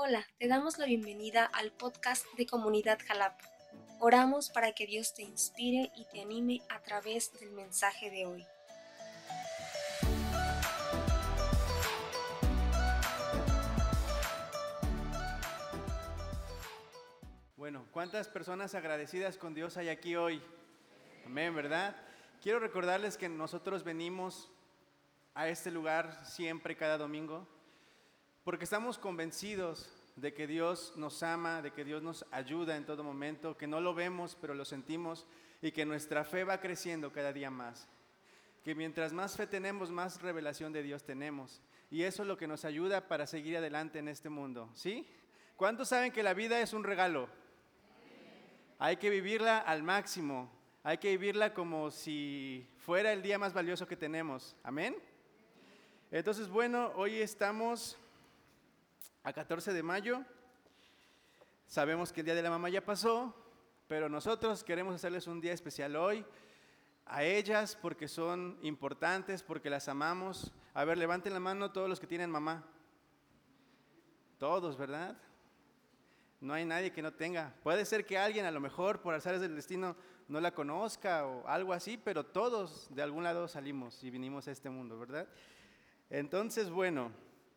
Hola, te damos la bienvenida al podcast de Comunidad Jalapa. Oramos para que Dios te inspire y te anime a través del mensaje de hoy. Bueno, ¿cuántas personas agradecidas con Dios hay aquí hoy? Amén, ¿verdad? Quiero recordarles que nosotros venimos a este lugar siempre, cada domingo, porque estamos convencidos de que Dios nos ama, de que Dios nos ayuda en todo momento, que no lo vemos, pero lo sentimos, y que nuestra fe va creciendo cada día más. Que mientras más fe tenemos, más revelación de Dios tenemos. Y eso es lo que nos ayuda para seguir adelante en este mundo, ¿sí? ¿Cuántos saben que la vida es un regalo? Hay que vivirla al máximo. Hay que vivirla como si fuera el día más valioso que tenemos. ¿Amén? Entonces, bueno, hoy estamos a 14 de mayo. Sabemos que el Día de la Mamá ya pasó, pero nosotros queremos hacerles un día especial hoy a ellas porque son importantes, porque las amamos. A ver, levanten la mano todos los que tienen mamá. Todos, ¿verdad? No hay nadie que no tenga. Puede ser que alguien a lo mejor por azares del destino no la conozca o algo así, pero todos de algún lado salimos y vinimos a este mundo, ¿verdad? Entonces, bueno,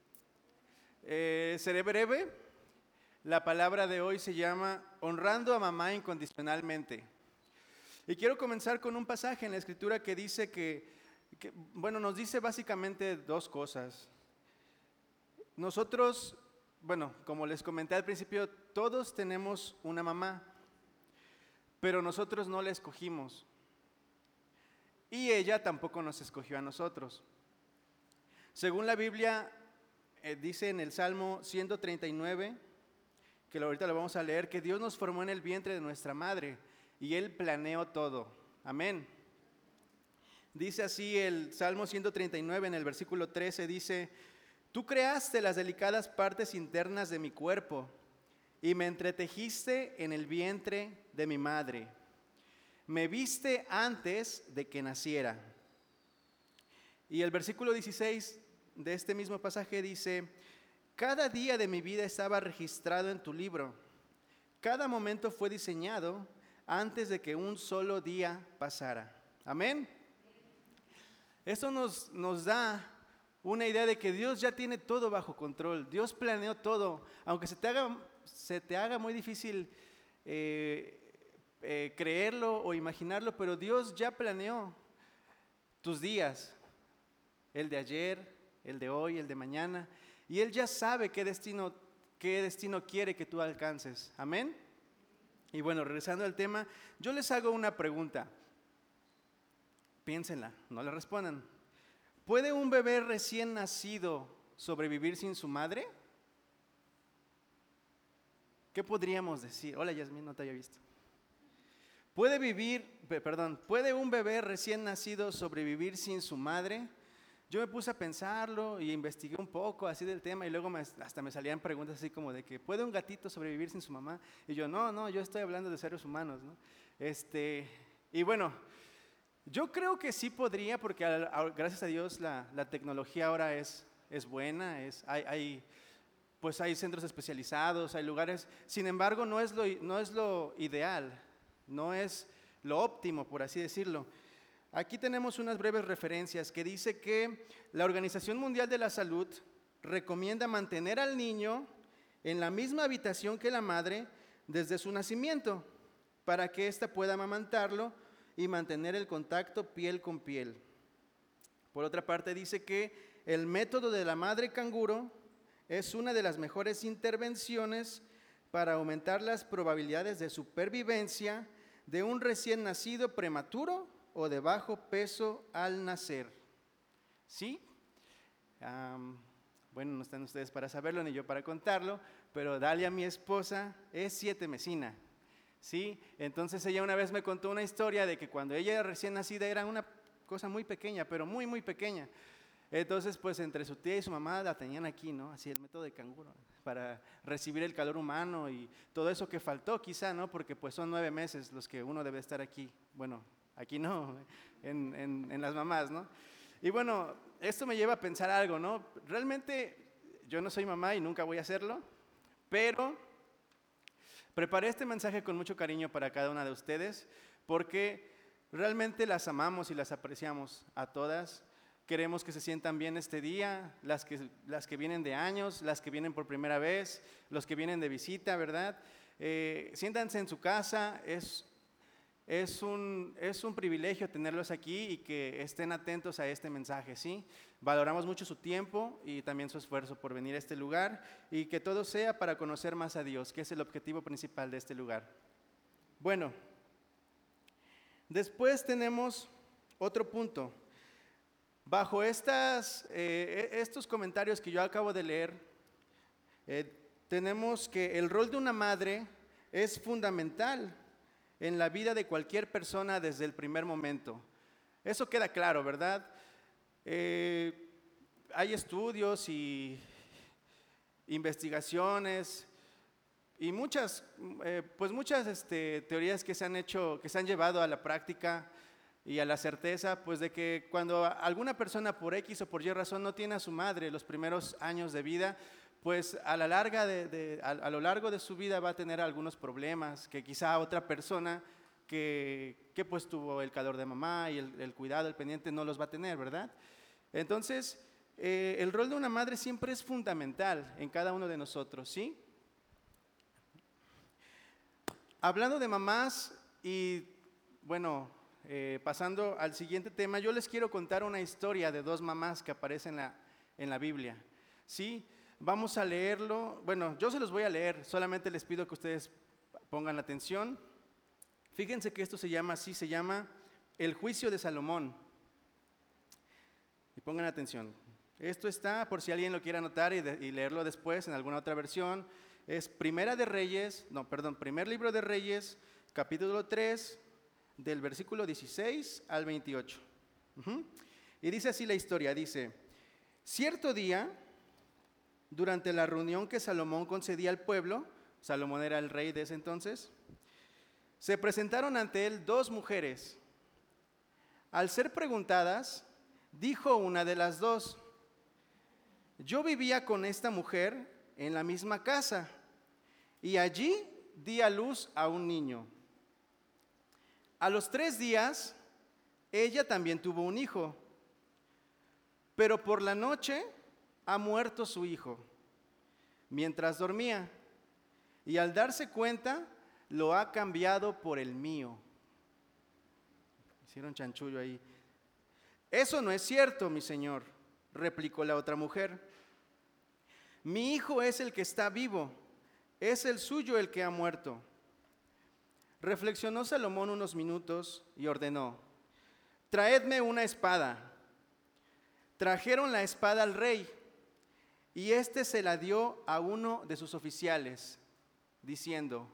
seré breve. La palabra de hoy se llama honrando a mamá incondicionalmente. Y quiero comenzar con un pasaje en la Escritura que dice bueno, nos dice básicamente dos cosas. Nosotros, bueno, como les comenté al principio, todos tenemos una mamá, pero nosotros no la escogimos. Y ella tampoco nos escogió a nosotros. Según la Biblia, dice en el Salmo 139, que ahorita lo vamos a leer, que Dios nos formó en el vientre de nuestra madre y Él planeó todo. Amén. Dice así el Salmo 139 en el versículo 13, dice: Tú creaste las delicadas partes internas de mi cuerpo y me entretejiste en el vientre de mi madre. Me viste antes de que naciera. Y el versículo 16 de este mismo pasaje dice: Cada día de mi vida estaba registrado en tu libro. Cada momento fue diseñado antes de que un solo día pasara. Amén. Esto nos da una idea de que Dios ya tiene todo bajo control. Dios planeó todo. Aunque se te haga muy difícil creerlo o imaginarlo, pero Dios ya planeó tus días, el de ayer, el de hoy, el de mañana, y Él ya sabe qué destino quiere que tú alcances. Amén. Y bueno, regresando al tema, yo les hago una pregunta. Piénsenla, no le respondan. ¿Puede un bebé recién nacido sobrevivir sin su madre? ¿Qué podríamos decir? Hola, Yasmín, no te había visto. ¿Puede un bebé recién nacido sobrevivir sin su madre? Yo me puse a pensarlo y investigué un poco así del tema y luego hasta me salían preguntas así como de que ¿puede un gatito sobrevivir sin su mamá? Y yo, no, yo estoy hablando de seres humanos, ¿no? Y bueno, yo creo que sí podría porque gracias a Dios la tecnología ahora es buena, pues hay centros especializados, hay lugares. Sin embargo, no es lo ideal, no es lo óptimo, por así decirlo. Aquí tenemos unas breves referencias que dice que la Organización Mundial de la Salud recomienda mantener al niño en la misma habitación que la madre desde su nacimiento para que ésta pueda amamantarlo y mantener el contacto piel con piel. Por otra parte, dice que el método de la madre canguro es una de las mejores intervenciones para aumentar las probabilidades de supervivencia de un recién nacido prematuro o de bajo peso al nacer. ¿Sí? Bueno, no están ustedes para saberlo ni yo para contarlo, pero Dalia, mi esposa, es 7 mesina. ¿Sí? Entonces ella una vez me contó una historia de que cuando ella era recién nacida era una cosa muy pequeña, pero muy, muy pequeña. Entonces, pues entre su tía y su mamá la tenían aquí, ¿no? Así el método de canguro, para recibir el calor humano y todo eso que faltó quizá, ¿no? Porque pues son 9 meses los que uno debe estar aquí. Bueno, aquí no, en las mamás, ¿no? Y bueno, esto me lleva a pensar algo, ¿no? Realmente yo no soy mamá y nunca voy a hacerlo, Pero preparé este mensaje con mucho cariño para cada una de ustedes porque realmente las amamos y las apreciamos a todas. Queremos que se sientan bien este día, las que vienen de años, las que vienen por primera vez, los que vienen de visita, ¿verdad? Siéntanse en su casa, es un privilegio tenerlos aquí y que estén atentos a este mensaje, ¿sí? Valoramos mucho su tiempo y también su esfuerzo por venir a este lugar y que todo sea para conocer más a Dios, que es el objetivo principal de este lugar. Bueno, después tenemos otro punto. Bajo estos comentarios que yo acabo de leer, tenemos que el rol de una madre es fundamental en la vida de cualquier persona desde el primer momento. Eso queda claro, ¿verdad? Hay estudios y investigaciones y muchas teorías que se han hecho, que se han llevado a la práctica y a la certeza, pues de que cuando alguna persona por X o por Y razón no tiene a su madre los primeros años de vida, pues a lo largo de su vida va a tener algunos problemas que quizá otra persona que pues tuvo el calor de mamá y el cuidado, el pendiente no los va a tener, ¿verdad? Entonces, el rol de una madre siempre es fundamental en cada uno de nosotros, ¿sí? Hablando de mamás y, bueno, pasando al siguiente tema, yo les quiero contar una historia de dos mamás que aparecen en la Biblia, ¿sí? Vamos a leerlo, bueno, yo se los voy a leer, solamente les pido que ustedes pongan atención. Fíjense que esto se llama El juicio de Salomón. Y pongan atención. Esto está, por si alguien lo quiere anotar y leerlo después en alguna otra versión, es Primer Libro de Reyes, capítulo 3, del versículo 16 al 28. Y dice así la historia, dice: cierto día, durante la reunión que Salomón concedía al pueblo, Salomón era el rey de ese entonces, se presentaron ante él dos mujeres. Al ser preguntadas, dijo una de las dos: yo vivía con esta mujer en la misma casa y allí di a luz a un niño. A los 3 días, ella también tuvo un hijo, pero por la noche ha muerto su hijo mientras dormía, y al darse cuenta lo ha cambiado por el mío. Hicieron chanchullo ahí. Eso no es cierto, mi señor, replicó la otra mujer. Mi hijo es el que está vivo, es el suyo el que ha muerto. Reflexionó Salomón unos minutos y ordenó: traedme una espada. Trajeron la espada al rey, y éste se la dio a uno de sus oficiales, diciendo: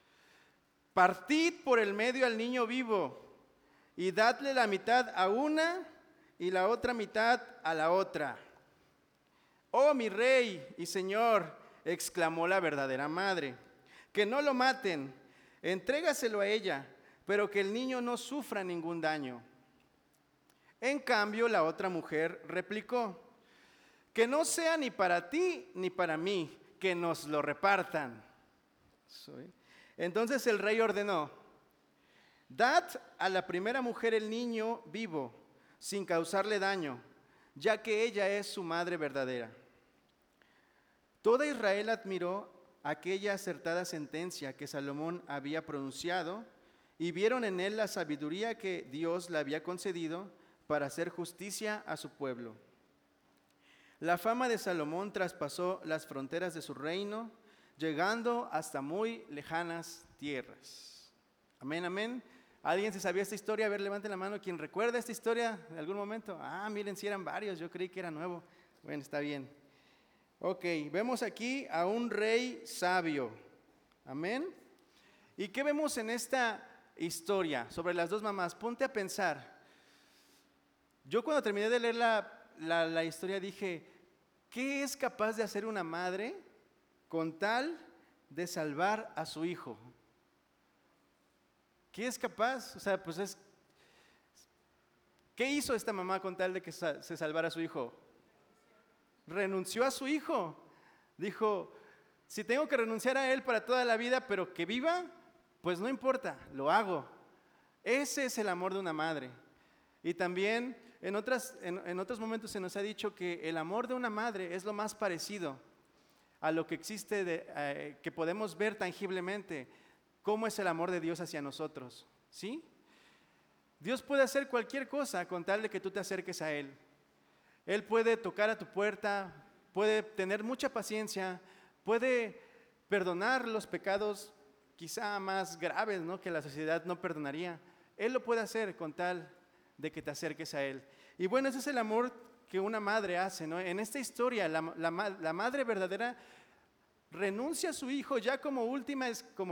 partid por el medio al niño vivo, y dadle la mitad a una y la otra mitad a la otra. Oh, mi rey y señor, exclamó la verdadera madre, que no lo maten, entrégaselo a ella, pero que el niño no sufra ningún daño. En cambio, la otra mujer replicó: que no sea ni para ti ni para mí, que nos lo repartan. Entonces el rey ordenó: dad a la primera mujer el niño vivo, sin causarle daño, ya que ella es su madre verdadera. Toda Israel admiró aquella acertada sentencia que Salomón había pronunciado y vieron en él la sabiduría que Dios le había concedido para hacer justicia a su pueblo. La fama de Salomón traspasó las fronteras de su reino, llegando hasta muy lejanas tierras. Amén, amén. ¿Alguien se sabía esta historia? A ver, levante la mano. ¿Quién recuerda esta historia de algún momento? Miren, si eran varios, yo creí que era nuevo. Bueno, está bien. Ok, vemos aquí a un rey sabio. Amén. ¿Y qué vemos en esta historia sobre las dos mamás? Ponte a pensar. Yo cuando terminé de leer la historia dije: ¿qué es capaz de hacer una madre con tal de salvar a su hijo? ¿Qué es capaz? O sea, pues ¿qué hizo esta mamá con tal de que se salvara a su hijo? Renunció a su hijo. Dijo: Si tengo que renunciar a él para toda la vida, pero que viva, pues no importa, lo hago. Ese es el amor de una madre. Y también en otros momentos se nos ha dicho que el amor de una madre es lo más parecido a lo que existe, que podemos ver tangiblemente, cómo es el amor de Dios hacia nosotros, ¿sí? Dios puede hacer cualquier cosa con tal de que tú te acerques a Él. Él puede tocar a tu puerta, puede tener mucha paciencia, puede perdonar los pecados quizá más graves, ¿no?, que la sociedad no perdonaría. Él lo puede hacer con tal de que te acerques a Él. Y bueno, ese es el amor que una madre hace, ¿no? En esta historia, la madre verdadera renuncia a su hijo ya como última,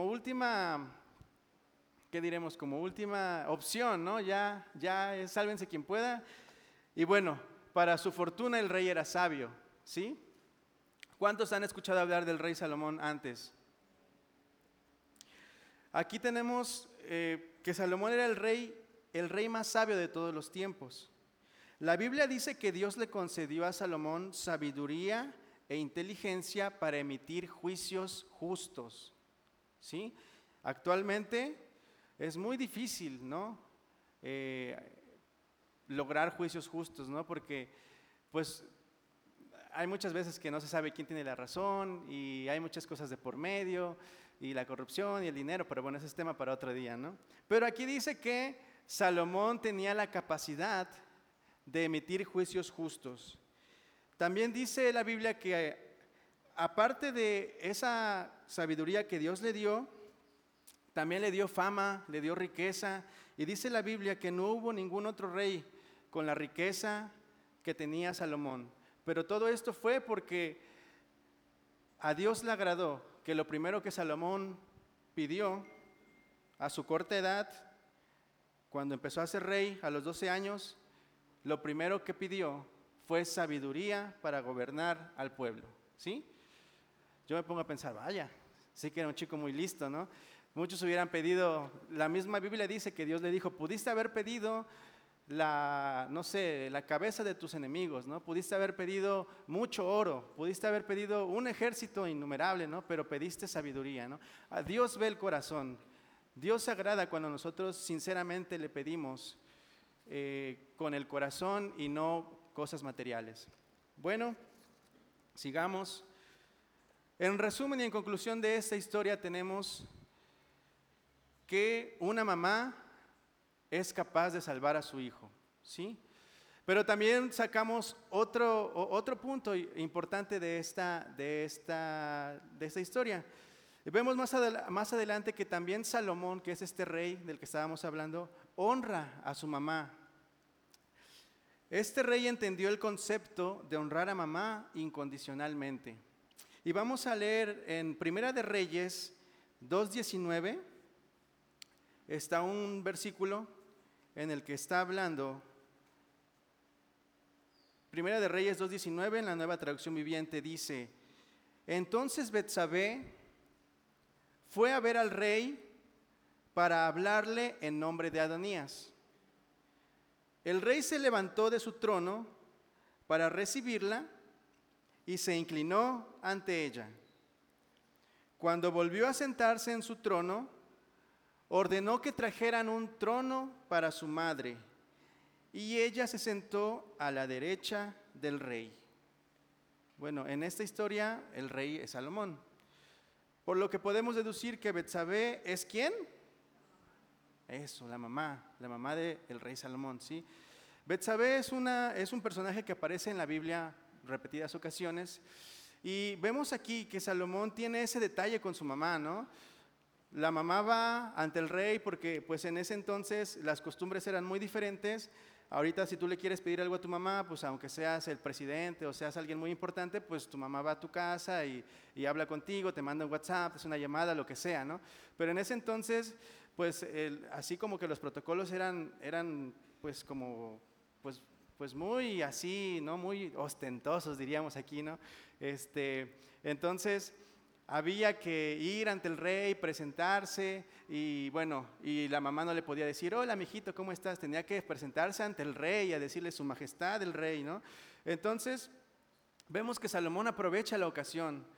¿qué diremos? Como última opción, ¿no? Ya es sálvense quien pueda. Y bueno, para su fortuna el rey era sabio, ¿sí? ¿Cuántos han escuchado hablar del rey Salomón antes? Aquí tenemos que Salomón era el rey más sabio de todos los tiempos. La Biblia dice que Dios le concedió a Salomón sabiduría e inteligencia para emitir juicios justos, ¿sí? Actualmente es muy difícil, ¿no?, lograr juicios justos, ¿no? Porque pues hay muchas veces que no se sabe quién tiene la razón y hay muchas cosas de por medio y la corrupción y el dinero, pero bueno, ese es tema para otro día, ¿no? Pero aquí dice que Salomón tenía la capacidad de emitir juicios justos. También dice la Biblia que aparte de esa sabiduría que Dios le dio, también le dio fama, le dio riqueza, y dice la Biblia que no hubo ningún otro rey con la riqueza que tenía Salomón. Pero todo esto fue porque a Dios le agradó que lo primero que Salomón pidió a su corta edad, cuando empezó a ser rey a los 12 años, lo primero que pidió fue sabiduría para gobernar al pueblo, ¿sí? Yo me pongo a pensar, vaya, sí que era un chico muy listo, ¿no? Muchos hubieran pedido, la misma Biblia dice que Dios le dijo, pudiste haber pedido la cabeza de tus enemigos, ¿no? Pudiste haber pedido mucho oro, pudiste haber pedido un ejército innumerable, ¿no? Pero pediste sabiduría, ¿no? A Dios ve el corazón. Dios se agrada cuando nosotros sinceramente le pedimos con el corazón y no cosas materiales. Bueno, sigamos. En resumen y en conclusión de esta historia tenemos que una mamá es capaz de salvar a su hijo, ¿sí? Pero también sacamos otro punto importante de esta historia. Vemos más adelante que también Salomón, que es este rey del que estábamos hablando, honra a su mamá. Este rey entendió el concepto de honrar a mamá incondicionalmente. Y vamos a leer en Primera de Reyes 2:19, está un versículo en el que está hablando. Primera de Reyes 2:19 en la Nueva Traducción Viviente dice: entonces Betsabé fue a ver al rey para hablarle en nombre de Adonías. El rey se levantó de su trono para recibirla y se inclinó ante ella. Cuando volvió a sentarse en su trono, ordenó que trajeran un trono para su madre, y ella se sentó a la derecha del rey. Bueno, en esta historia el rey es Salomón, por lo que podemos deducir que Betsabé es ¿quién? Eso, la mamá del rey Salomón, ¿sí? Betsabé es un personaje que aparece en la Biblia repetidas ocasiones, y vemos aquí que Salomón tiene ese detalle con su mamá, ¿no? La mamá va ante el rey porque pues en ese entonces las costumbres eran muy diferentes. Ahorita si tú le quieres pedir algo a tu mamá, pues aunque seas el presidente o seas alguien muy importante, pues tu mamá va a tu casa y habla contigo, te manda un WhatsApp, es una llamada, lo que sea, ¿no? Pero en ese entonces, pues así como que los protocolos eran pues como pues muy así, ¿no? Muy ostentosos diríamos aquí, ¿no? Entonces había que ir ante el rey, presentarse, y bueno, y la mamá no le podía decir, hola mijito, ¿cómo estás? Tenía que presentarse ante el rey, a decirle su majestad el rey, ¿no? Entonces, vemos que Salomón aprovecha la ocasión.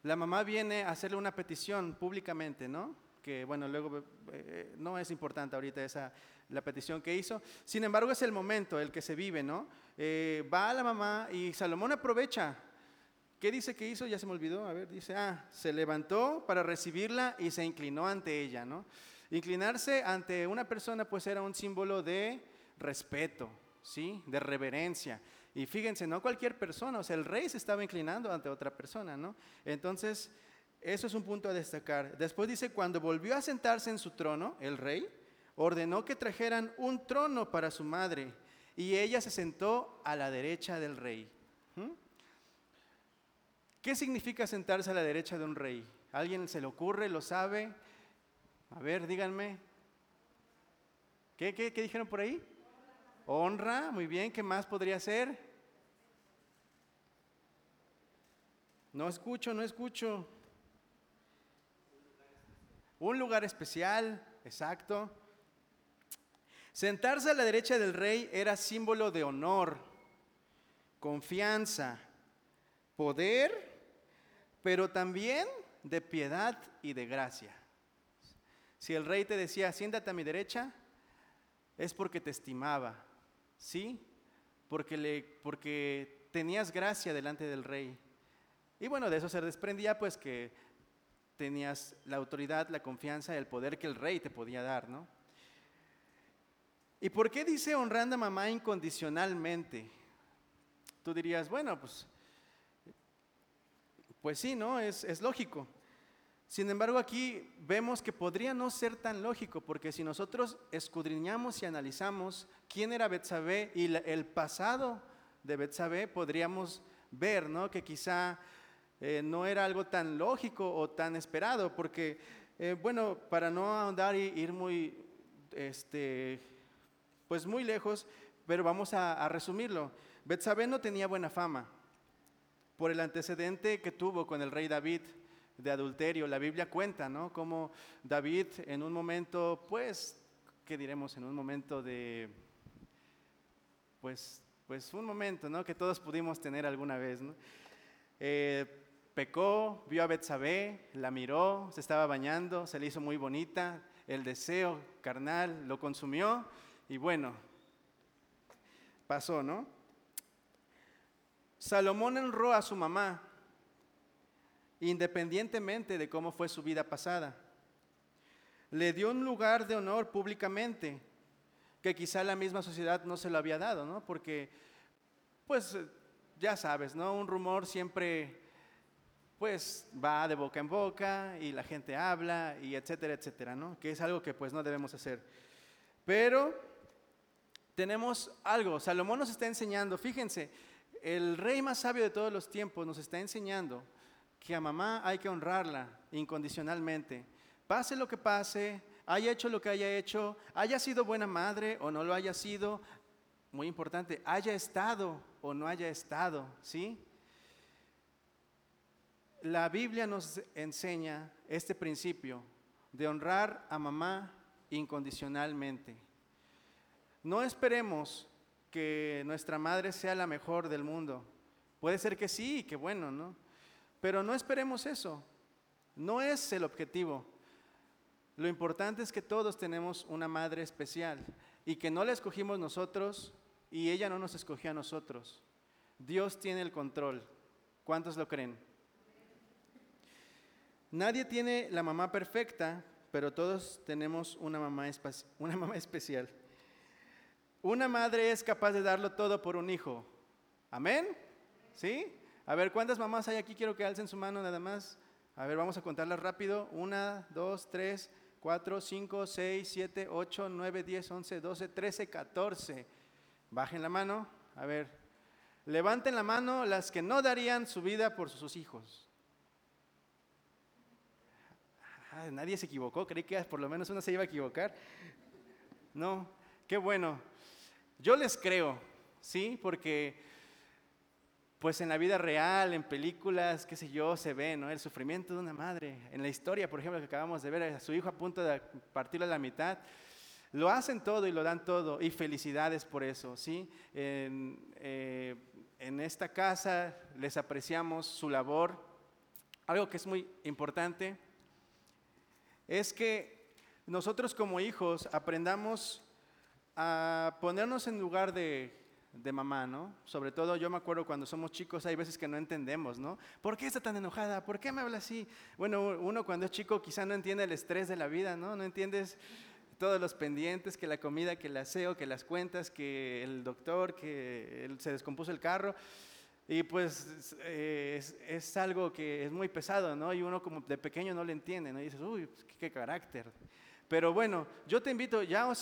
la mamá viene a hacerle una petición públicamente, ¿no? Que bueno, luego no es importante ahorita la petición que hizo. Sin embargo, es el momento el que se vive, ¿no? Va a la mamá y Salomón aprovecha. ¿Qué dice que hizo? Ya se me olvidó. A ver, dice, se levantó para recibirla y se inclinó ante ella, ¿no? Inclinarse ante una persona pues era un símbolo de respeto, ¿sí? De reverencia. Y fíjense, no cualquier persona, o sea, el rey se estaba inclinando ante otra persona, ¿no? Entonces, eso es un punto a destacar. Después dice, cuando volvió a sentarse en su trono, el rey ordenó que trajeran un trono para su madre y ella se sentó a la derecha del rey. ¿Qué significa sentarse a la derecha de un rey? ¿Alguien se le ocurre? ¿Lo sabe? A ver, díganme. ¿Qué dijeron por ahí? Honra, muy bien. ¿Qué más podría ser? No escucho. Un lugar especial, exacto. Sentarse a la derecha del rey era símbolo de honor, confianza, poder, pero también de piedad y de gracia. Si el rey te decía, siéntate a mi derecha, es porque te estimaba, ¿sí? Porque tenías gracia delante del rey. Y bueno, de eso se desprendía pues que tenías la autoridad, la confianza, el poder que el rey te podía dar, ¿no? ¿Y por qué dice honrando a mamá incondicionalmente? Tú dirías, bueno, pues sí, ¿no? Es lógico. Sin embargo, aquí vemos que podría no ser tan lógico, porque si nosotros escudriñamos y analizamos quién era Betsabé y el pasado de Betsabé, podríamos ver, ¿no? Que quizá no era algo tan lógico o tan esperado, porque, bueno, para no ahondar y ir muy, pues muy lejos, pero vamos a resumirlo. Betsabé no tenía buena fama por el antecedente que tuvo con el rey David de adulterio. La Biblia cuenta, ¿no? Cómo David en un momento, pues, ¿qué diremos? En un momento de, pues un momento, ¿no? Que todos pudimos tener alguna vez, ¿no? Pecó, vio a Betsabé, la miró, se estaba bañando, se le hizo muy bonita, el deseo carnal lo consumió y bueno, pasó, ¿no? Salomón honró a su mamá, independientemente de cómo fue su vida pasada. Le dio un lugar de honor públicamente, que quizá la misma sociedad no se lo había dado, ¿no? Porque, pues, ya sabes, ¿no? Un rumor siempre, pues, va de boca en boca y la gente habla y etcétera, etcétera, ¿no? Que es algo que, pues, no debemos hacer. Pero tenemos algo, Salomón nos está enseñando, fíjense, el rey más sabio de todos los tiempos nos está enseñando que a mamá hay que honrarla incondicionalmente. Pase lo que pase, haya hecho lo que haya hecho, haya sido buena madre o no lo haya sido, muy importante, haya estado o no haya estado, ¿sí? La Biblia nos enseña este principio de honrar a mamá incondicionalmente. No esperemos que nuestra madre sea la mejor del mundo. Puede ser que sí, que bueno, ¿no? Pero no esperemos eso. No es el objetivo. Lo importante es que todos tenemos una madre especial y que no la escogimos nosotros y ella no nos escogió a nosotros. Dios tiene el control. ¿Cuántos lo creen? Nadie tiene la mamá perfecta, pero todos tenemos una mamá especial. Una madre es capaz de darlo todo por un hijo. ¿Amén? ¿Sí? A ver, ¿cuántas mamás hay aquí? Quiero que alcen su mano nada más. A ver, vamos a contarlas rápido. 1, 2, 3, 4, 5, 6, 7, 8, 9, 10, 11, 12, 13, 14. Bajen la mano. A ver, levanten la mano las que no darían su vida por sus hijos. Nadie se equivocó, creí que por lo menos uno se iba a equivocar. No, qué bueno. Yo les creo, ¿sí? Porque pues en la vida real, en películas, qué sé yo, se ve, ¿no? El sufrimiento de una madre. En la historia, por ejemplo, que acabamos de ver, a su hijo a punto de partirlo a la mitad, lo hacen todo y lo dan todo, y felicidades por eso, ¿sí? En esta casa les apreciamos su labor, algo que es muy importante es que nosotros como hijos aprendamos a ponernos en lugar de mamá, ¿no? Sobre todo yo me acuerdo cuando somos chicos hay veces que no entendemos, ¿no? ¿Por qué está tan enojada? ¿Por qué me habla así? Bueno, uno cuando es chico quizá no entiende el estrés de la vida, ¿no? No entiendes todos los pendientes, que la comida, que el aseo, que las cuentas, que el doctor, que se descompuso el carro. Y pues es algo que es muy pesado, ¿no? Y uno como de pequeño no le entiende, ¿no? Y dices, uy, pues, qué carácter. Pero bueno, yo te invito,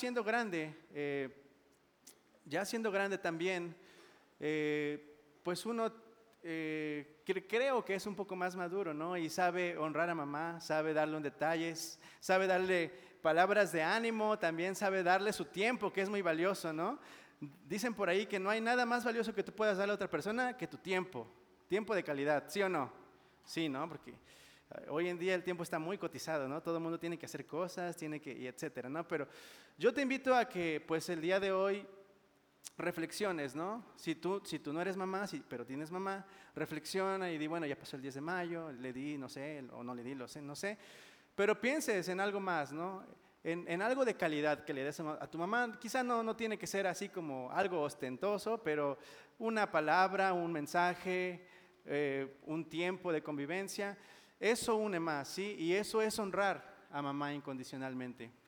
ya siendo grande también, pues uno creo que es un poco más maduro, ¿no? Y sabe honrar a mamá, sabe darle un detalle, sabe darle palabras de ánimo, también sabe darle su tiempo, que es muy valioso, ¿no? Dicen por ahí que no hay nada más valioso que tú puedas darle a otra persona que tu tiempo, tiempo de calidad, ¿sí o no? Sí, ¿no? Porque hoy en día el tiempo está muy cotizado, ¿no? Todo el mundo tiene que hacer cosas, y etcétera, ¿no? Pero yo te invito a que, pues, el día de hoy reflexiones, ¿no? Si tú no eres mamá, pero tienes mamá, reflexiona y di, bueno, ya pasó el 10 de mayo, le di, no sé, o no le di, no sé. Pero pienses en algo más, ¿no? En algo de calidad que le des a tu mamá. Quizá no tiene que ser así como algo ostentoso, pero una palabra, un mensaje, un tiempo de convivencia, eso une más, ¿sí? Y eso es honrar a mamá incondicionalmente.